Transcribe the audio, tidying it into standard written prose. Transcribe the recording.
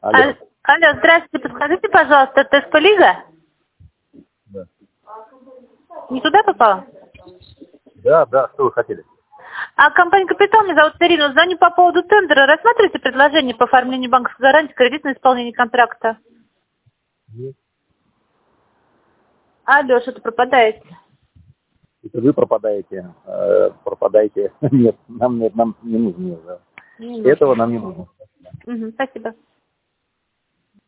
Алло. Алло, здравствуйте, подскажите, пожалуйста, это Сполига? Да. Не туда попала? Да, что вы хотели? Компания «Капитал», меня зовут Ирина, звоню по поводу тендера. Рассматриваете предложение по оформлению банковской гарантии, кредитное исполнение контракта? Нет. Алло, что-то пропадаете. Это вы пропадаете. Пропадаете. Нет, нам не нужно. Не нужно. Этого нам не нужно. Спасибо.